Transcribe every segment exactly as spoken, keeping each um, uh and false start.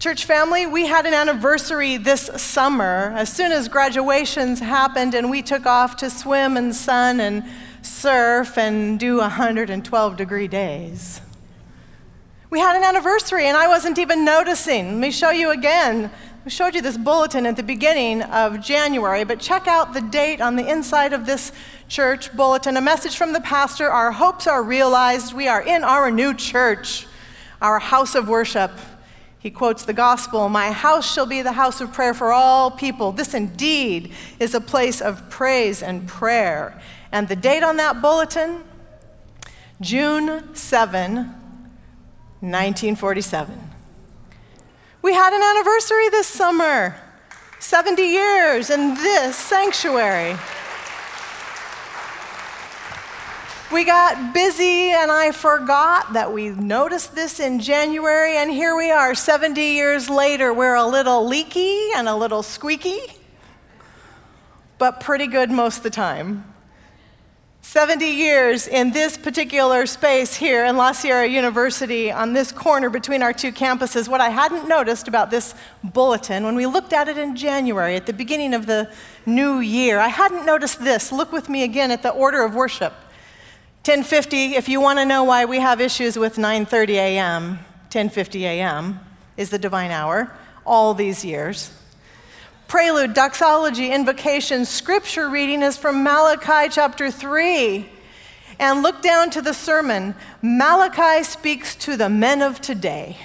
Church family, we had an anniversary this summer as soon as graduations happened and we took off to swim and sun and surf and do one hundred twelve degree days. We had an anniversary and I wasn't even noticing. Let me show you again. I showed you this bulletin at the beginning of January, but check out the date on the inside of this church bulletin. A message from the pastor: our hopes are realized. We are in our new church, our house of worship. He quotes the gospel: my house shall be the house of prayer for all people. This indeed is a place of praise and prayer. And the date on that bulletin, June seventh, nineteen forty-seven. We had an anniversary this summer, seventy years in this sanctuary. We got busy and I forgot that we noticed this in January, and here we are seventy years later. We're a little leaky and a little squeaky, but pretty good most of the time. seventy years in this particular space here in La Sierra University on this corner between our two campuses. What I hadn't noticed about this bulletin when we looked at it in January at the beginning of the new year, I hadn't noticed this. Look with me again at the order of worship. ten fifty, if you want to know why we have issues with nine thirty a.m., ten fifty a.m. is the divine hour all these years. Prelude, doxology, invocation, scripture reading is from Malachi chapter three. And look down to the sermon. Malachi speaks to the men of today.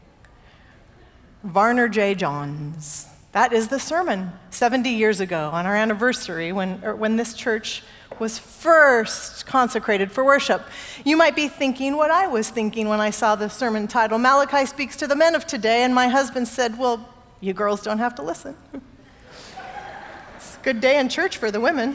Varner J. Johns. That is the sermon seventy years ago on our anniversary when, or when this church was first consecrated for worship. You might be thinking what I was thinking when I saw the sermon title, Malachi speaks to the men of today, and my husband said, well, you girls don't have to listen. It's a good day in church for the women.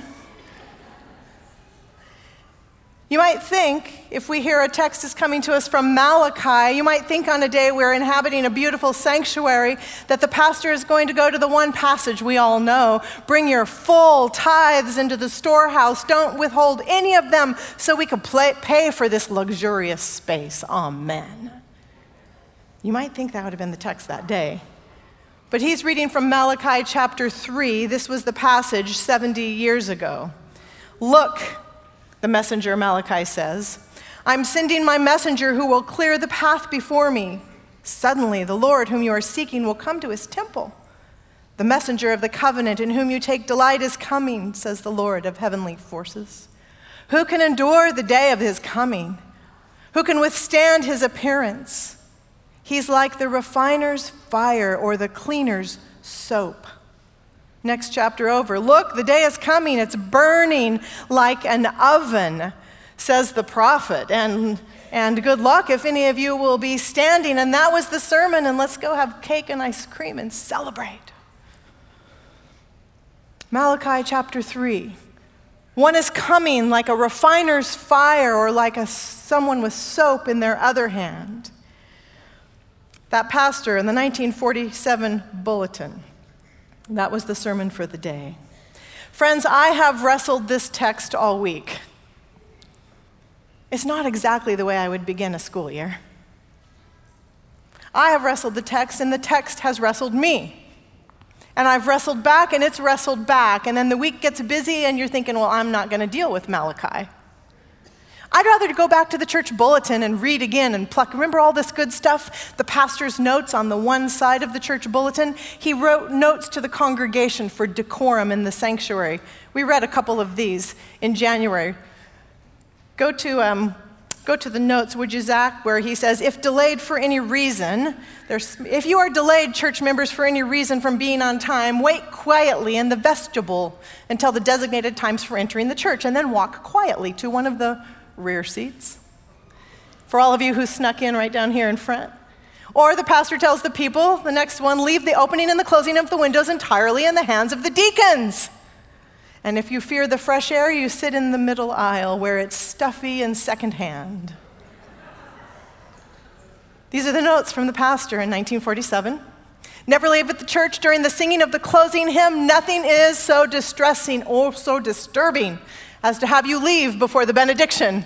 You might think, if we hear a text is coming to us from Malachi, you might think on a day we're inhabiting a beautiful sanctuary that the pastor is going to go to the one passage we all know: bring your full tithes into the storehouse, don't withhold any of them so we can play, pay for this luxurious space. Amen. You might think that would have been the text that day. But he's reading from Malachi chapter three. This was the passage seventy years ago. Look, the messenger Malachi says, I'm sending my messenger who will clear the path before me. Suddenly, the Lord whom you are seeking will come to his temple. The messenger of the covenant in whom you take delight is coming, says the Lord of heavenly forces. Who can endure the day of his coming? Who can withstand his appearance? He's like the refiner's fire or the cleaner's soap. Next chapter over. Look, the day is coming. It's burning like an oven, says the prophet. And, and good luck if any of you will be standing. And that was the sermon. And let's go have cake and ice cream and celebrate. Malachi chapter three. One is coming like a refiner's fire or like a, someone with soap in their other hand. That pastor in the nineteen forty-seven bulletin. That was the sermon for the day. Friends, I have wrestled this text all week. It's not exactly the way I would begin a school year. I have wrestled the text, and the text has wrestled me. And I've wrestled back, and it's wrestled back. And then the week gets busy, and you're thinking, well, I'm not going to deal with Malachi. I'd rather go back to the church bulletin and read again and pluck. Remember all this good stuff? The pastor's notes on the one side of the church bulletin? He wrote notes to the congregation for decorum in the sanctuary. We read a couple of these in January. Go to um, go to the notes, would you, Zach, where he says, if delayed for any reason, there's, if you are delayed, church members, for any reason from being on time, wait quietly in the vestibule until the designated times for entering the church, and then walk quietly to one of the rear seats. For all of you who snuck in right down here in front. Or the pastor tells the people, the next one, leave the opening and the closing of the windows entirely in the hands of the deacons. And if you fear the fresh air, you sit in the middle aisle where it's stuffy and secondhand. These are the notes from the pastor in nineteen forty-seven. Never leave at the church during the singing of the closing hymn. Nothing is so distressing or so disturbing as to have you leave before the benediction.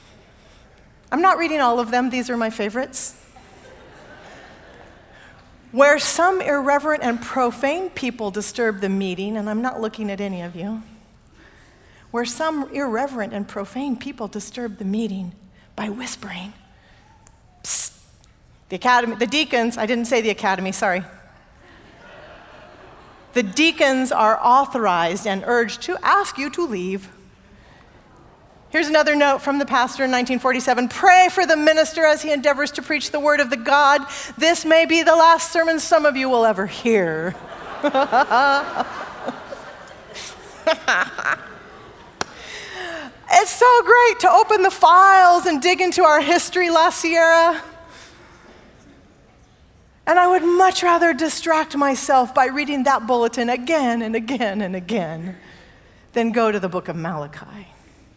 I'm not reading all of them. These are my favorites. Where some irreverent and profane people disturb the meeting, and I'm not looking at any of you, where some irreverent and profane people disturb the meeting by whispering, psst, the academy, the deacons, I didn't say the academy, sorry. The deacons are authorized and urged to ask you to leave. Here's another note from the pastor in nineteen forty-seven. Pray for the minister as he endeavors to preach the word of the God. This may be the last sermon some of you will ever hear. It's so great to open the files and dig into our history, La Sierra. And I would much rather distract myself by reading that bulletin again and again and again than go to the book of Malachi.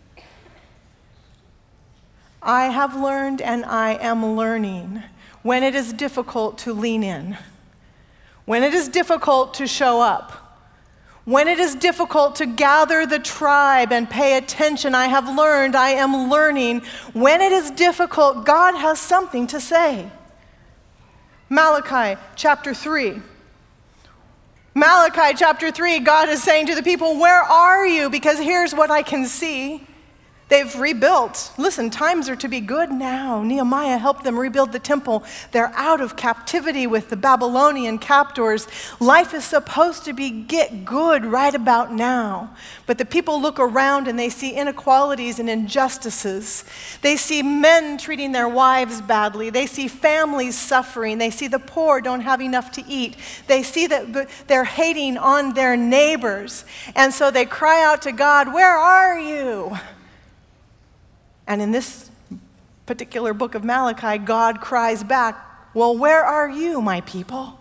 I have learned and I am learning when it is difficult to lean in, when it is difficult to show up, when it is difficult to gather the tribe and pay attention. I have learned, I am learning, when it is difficult, God has something to say. Malachi chapter three. Malachi chapter three, God is saying to the people, where are you? Because here's what I can see. They've rebuilt. Listen, times are to be good now. Nehemiah helped them rebuild the temple. They're out of captivity with the Babylonian captors. Life is supposed to be get good right about now. But the people look around and they see inequalities and injustices. They see men treating their wives badly. They see families suffering. They see the poor don't have enough to eat. They see that they're hating on their neighbors. And so they cry out to God, where are you? And in this particular book of Malachi, God cries back, well, where are you, my people?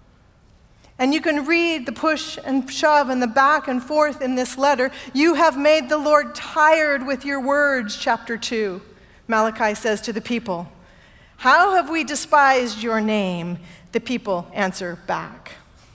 And you can read the push and shove and the back and forth in this letter. You have made the Lord tired with your words, chapter two. Malachi says to the people, how have we despised your name? The people answer back.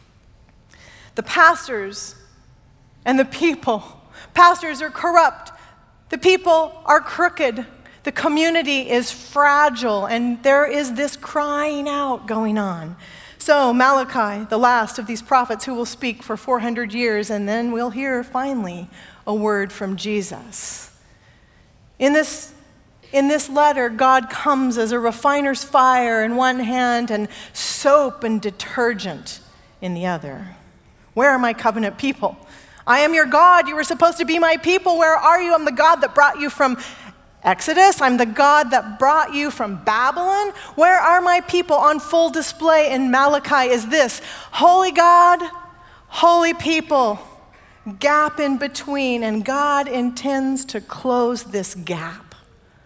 The pastors and the people, pastors are corrupt. The people are crooked. The community is fragile, and there is this crying out going on. So Malachi, the last of these prophets who will speak for four hundred years, and then we'll hear finally a word from Jesus. In this, in this letter, God comes as a refiner's fire in one hand and soap and detergent in the other. Where are my covenant people? I am your God. You were supposed to be my people. Where are you? I'm the God that brought you from Exodus. I'm the God that brought you from Babylon. Where are my people? On full display in Malachi is this: holy God, holy people, gap in between, and God intends to close this gap.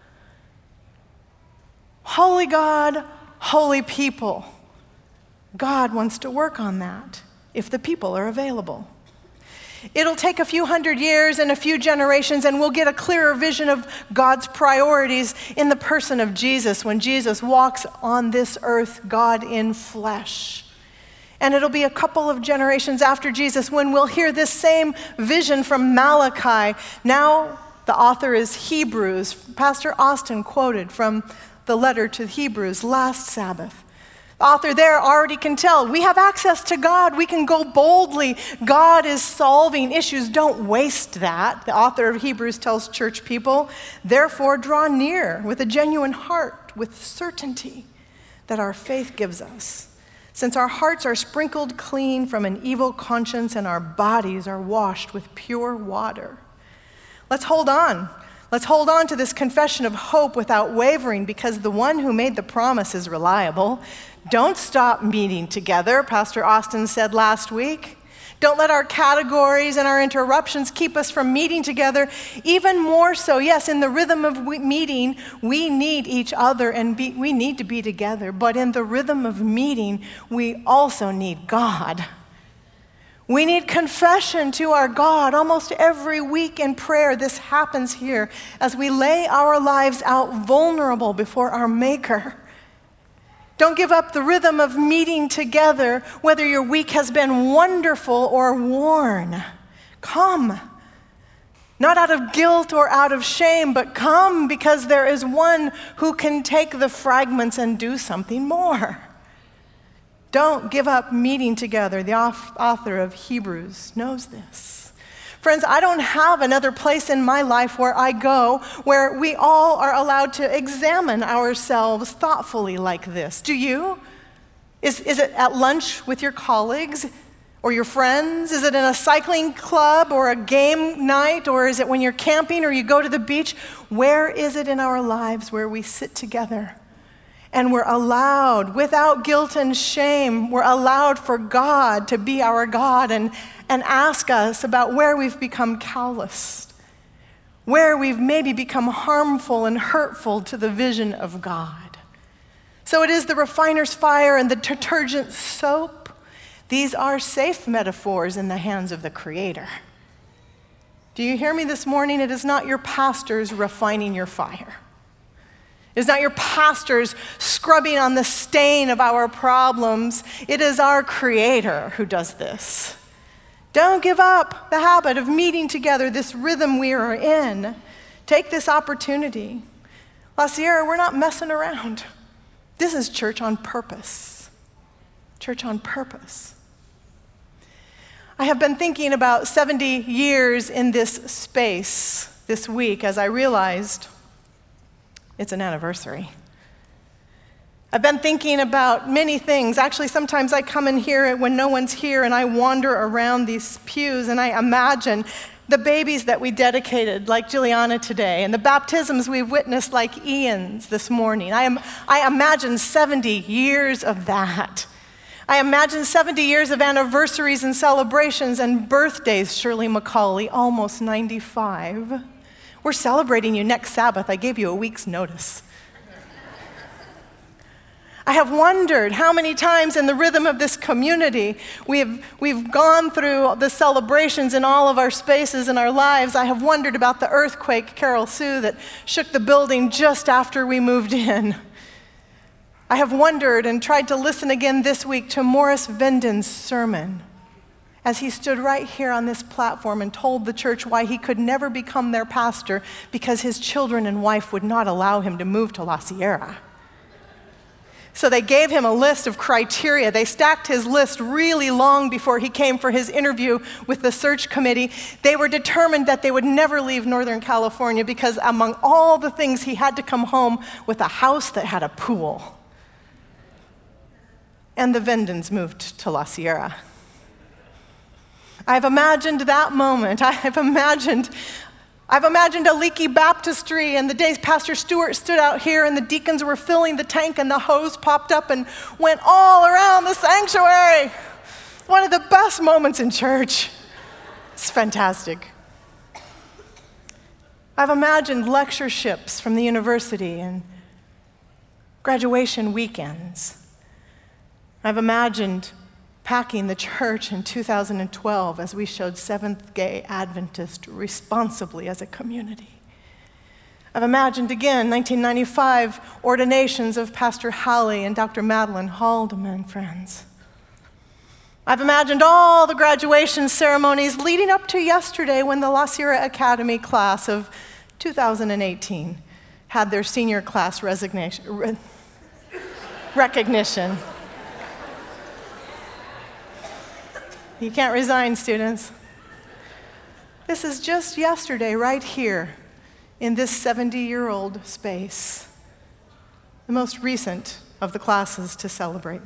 Holy God, holy people. God wants to work on that if the people are available. It'll take a few hundred years and a few generations, and we'll get a clearer vision of God's priorities in the person of Jesus when Jesus walks on this earth, God in flesh. And it'll be a couple of generations after Jesus when we'll hear this same vision from Malachi. Now the author is Hebrews. Pastor Austin quoted from the letter to Hebrews last Sabbath. The author there already can tell we have access to God. We can go boldly. God is solving issues. Don't waste that. The author of Hebrews tells church people, therefore draw near with a genuine heart, with certainty that our faith gives us. Since our hearts are sprinkled clean from an evil conscience and our bodies are washed with pure water. Let's hold on. Let's hold on to this confession of hope without wavering, because the one who made the promise is reliable. Don't stop meeting together, Pastor Austin said last week. Don't let our categories and our interruptions keep us from meeting together. Even more so, yes, in the rhythm of meeting, we need each other and be, we need to be together. But in the rhythm of meeting, we also need God. We need confession to our God almost every week in prayer. This happens here as we lay our lives out vulnerable before our Maker. Don't give up the rhythm of meeting together, whether your week has been wonderful or worn. Come, not out of guilt or out of shame, but come because there is one who can take the fragments and do something more. Don't give up meeting together. The author of Hebrews knows this. Friends, I don't have another place in my life where I go where we all are allowed to examine ourselves thoughtfully like this. Do you? Is, is it at lunch with your colleagues or your friends? Is it in a cycling club or a game night? Or is it when you're camping or you go to the beach? Where is it in our lives where we sit together and we're allowed, without guilt and shame, we're allowed for God to be our God and, and ask us about where we've become calloused, where we've maybe become harmful and hurtful to the vision of God. So it is the refiner's fire and the detergent soap. These are safe metaphors in the hands of the Creator. Do you hear me this morning? It is not your pastors refining your fire. It is not your pastors scrubbing on the stain of our problems. It is our Creator who does this. Don't give up the habit of meeting together, this rhythm we are in. Take this opportunity. La Sierra, we're not messing around. This is church on purpose. Church on purpose. I have been thinking about seventy years in this space this week as I realized it's an anniversary. I've been thinking about many things. Actually, sometimes I come in here when no one's here and I wander around these pews and I imagine the babies that we dedicated, like Juliana today, and the baptisms we've witnessed, like Ian's this morning. I, am, I imagine seventy years of that. I imagine seventy years of anniversaries and celebrations and birthdays. Shirley McCauley, almost ninety-five. We're celebrating you next Sabbath. I gave you a week's notice. I have wondered how many times in the rhythm of this community we've, we've gone through the celebrations in all of our spaces in our lives. I have wondered about the earthquake, Carol Sue, that shook the building just after we moved in. I have wondered and tried to listen again this week to Morris Venden's sermon as he stood right here on this platform and told the church why he could never become their pastor because his children and wife would not allow him to move to La Sierra. So they gave him a list of criteria. They stacked his list really long before he came for his interview with the search committee. They were determined that they would never leave Northern California because among all the things, he had to come home with a house that had a pool. And the Vendens moved to La Sierra. I've imagined that moment. I've imagined, I've imagined a leaky baptistry and the days Pastor Stewart stood out here and the deacons were filling the tank and the hose popped up and went all around the sanctuary. One of the best moments in church. It's fantastic. I've imagined lectureships from the university and graduation weekends. I've imagined packing the church in two thousand twelve as we showed Seventh-day Adventist responsibly as a community. I've imagined again nineteen ninety-five ordinations of Pastor Hallie and Doctor Madeline Haldeman, friends. I've imagined all the graduation ceremonies leading up to yesterday when the La Sierra Academy class of two thousand eighteen had their senior class resignation, re- recognition. You can't resign, students. This is just yesterday, right here, in this seventy-year-old space, the most recent of the classes to celebrate.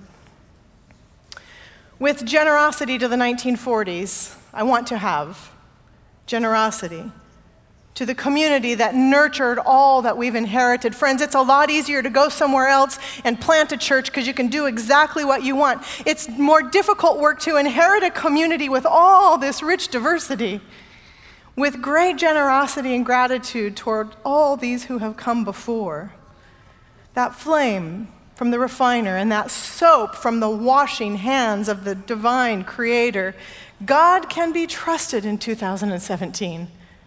With generosity to the nineteen forties, I want to have generosity to the community that nurtured all that we've inherited. Friends, it's a lot easier to go somewhere else and plant a church because you can do exactly what you want. It's more difficult work to inherit a community with all this rich diversity, with great generosity and gratitude toward all these who have come before. That flame from the refiner and that soap from the washing hands of the divine Creator, God can be trusted in two thousand seventeen.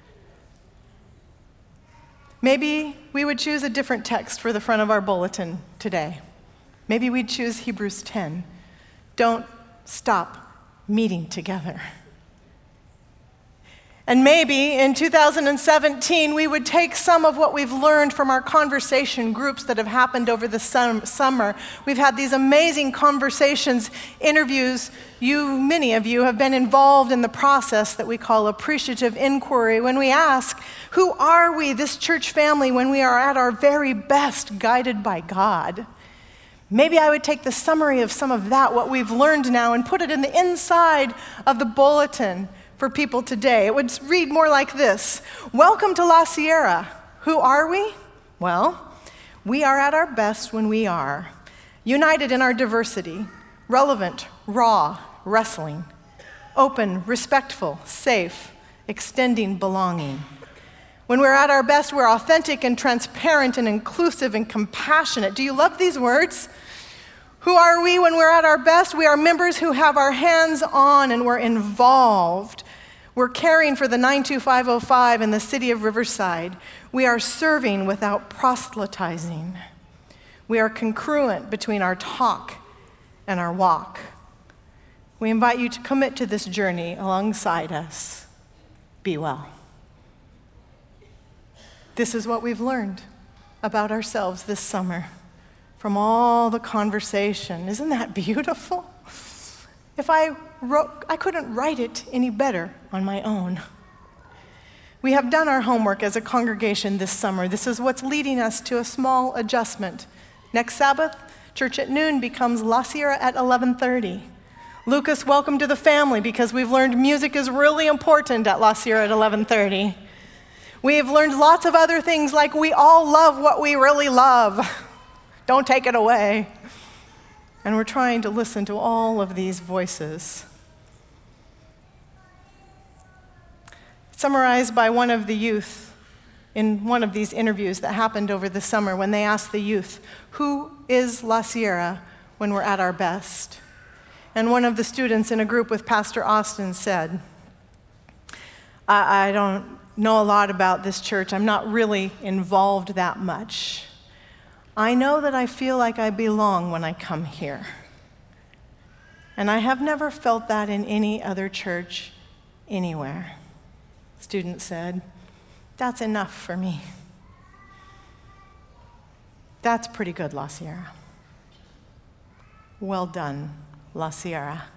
Maybe we would choose a different text for the front of our bulletin today. Maybe we'd choose Hebrews ten. Don't stop meeting together. And maybe in two thousand seventeen, we would take some of what we've learned from our conversation groups that have happened over the sum- summer. We've had these amazing conversations, interviews. You, many of you, have been involved in the process that we call appreciative inquiry, when we ask, who are we, this church family, when we are at our very best, guided by God? Maybe I would take the summary of some of that, what we've learned now, and put it in the inside of the bulletin for people today. It would read more like this. Welcome to La Sierra. Who are we? Well, we are at our best when we are united in our diversity, relevant, raw, wrestling, open, respectful, safe, extending belonging. When we're at our best, we're authentic and transparent and inclusive and compassionate. Do you love these words? Who are we when we're at our best? We are members who have our hands on and we're involved. We're caring for the nine two five oh five in the city of Riverside. We are serving without proselytizing. We are congruent between our talk and our walk. We invite you to commit to this journey alongside us. Be well. This is what we've learned about ourselves this summer from all the conversation. Isn't that beautiful? If I wrote, I couldn't write it any better on my own. We have done our homework as a congregation this summer. This is what's leading us to a small adjustment. Next Sabbath, church at noon becomes La Sierra at eleven thirty. Lucas, welcome to the family, because we've learned music is really important at La Sierra at eleven thirty. We've learned lots of other things, like we all love what we really love. Don't take it away. And we're trying to listen to all of these voices. Summarized by one of the youth in one of these interviews that happened over the summer, when they asked the youth, who is La Sierra when we're at our best? And one of the students in a group with Pastor Austin said, I, I don't know a lot about this church. I'm not really involved that much. I know that I feel like I belong when I come here. And I have never felt that in any other church anywhere. Student said, that's enough for me. That's pretty good, La Sierra. Well done, La Sierra.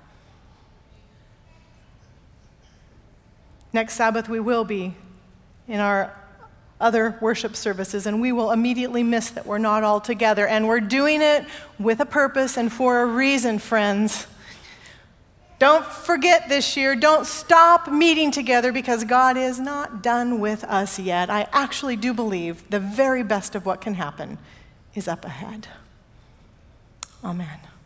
Next Sabbath, we will be in our other worship services, and we will immediately miss that we're not all together. And we're doing it with a purpose and for a reason, friends. Don't forget this year, don't stop meeting together, because God is not done with us yet. I actually do believe the very best of what can happen is up ahead. Amen.